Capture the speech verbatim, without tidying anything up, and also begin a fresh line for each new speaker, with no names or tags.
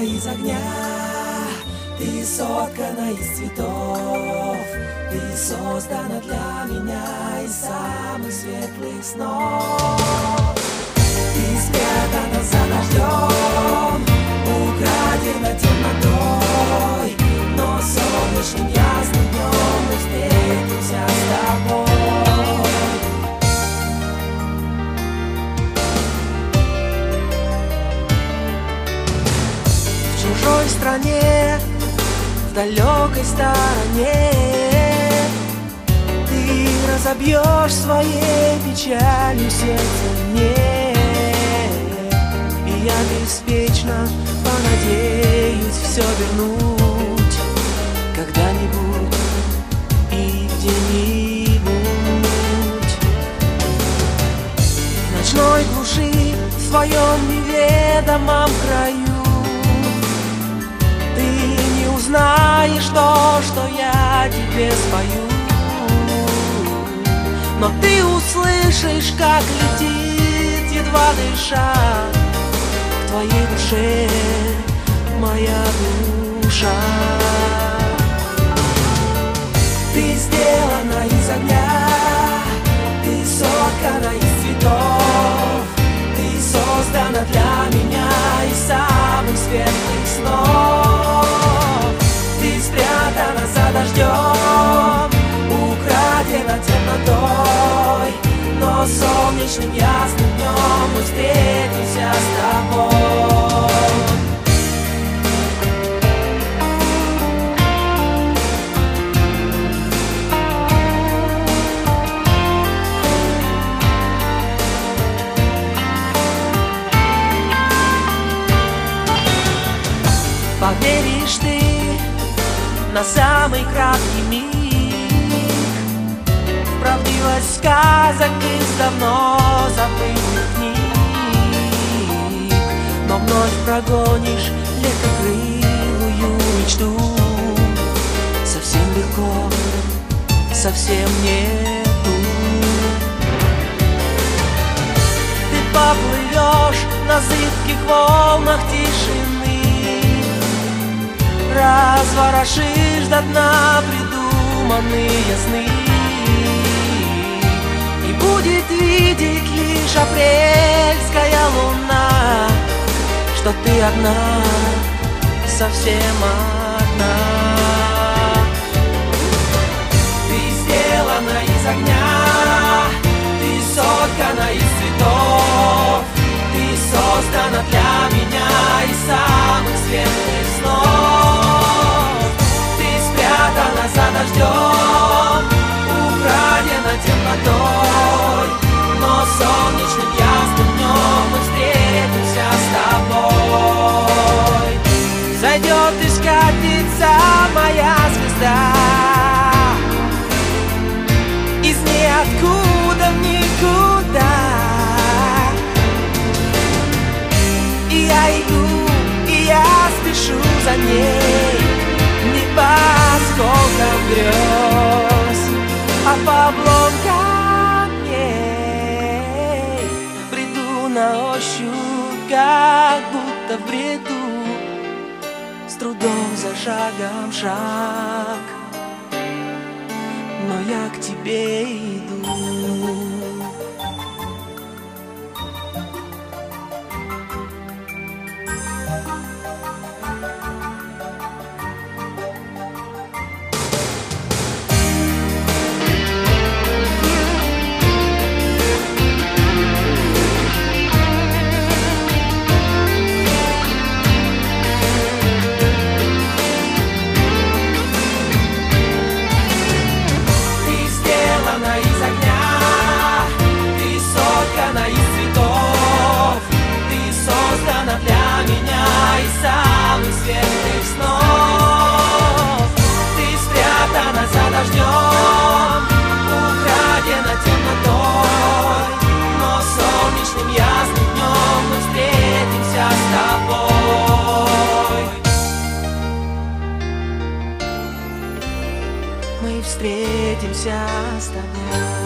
сделана из огня, ты соткана из цветов, ты создана для меня из самых светлых снов. Ты спрятана за дождем, украдена темнотой, но солнечным ясным днем мы встретимся с тобой. В чужой стране, в далекой стороне, ты разобьешь своей печалью сердце мне, и я беспечно понадеюсь все вернуть когда-нибудь и где-нибудь. В ночной глуши, в своем неведомом краю, ты не узнаешь то, что я тебе спою, но ты услышишь, как летит, едва дыша, к твоей душе моя душа. Ты сделана из огня, ты соткана из цветов, ты создана для меня из самых светлых снов. Ты спрятана за дождем, украдена темнотой, но солнечным ясным днем мы встретимся с тобой. Поверишь ты на самый краткий миг в правдивость сказок из давно забытых книг, но вновь прогонишь легкокрылую мечту. Совсем легко, совсем нету. Ты поплывешь на зыбких волнах тишины, разворошишь до дна придуманные сны, и будет видеть лишь апрельская луна, что ты одна, совсем одна. Ты сделана из огня, ты соткана из цветов, ты создана для меня из самых светлых снов. Ты спрятана за дождем, украдена темнотой, но солнечным ясным днем мы встретимся с тобой. Зайдет и скатится моя звезда из ниоткуда в никуда. И я иду, и я спешу за ней, не по осколкам грез, а по обломкам камней. Бреду на ощупь, как будто в бреду, с трудом за шагом шаг, но я к тебе иду. Светлых снов. Ты спрятана за дождем, украдена темнотой, но солнечным ясным днем мы встретимся с тобой. Мы встретимся с тобой.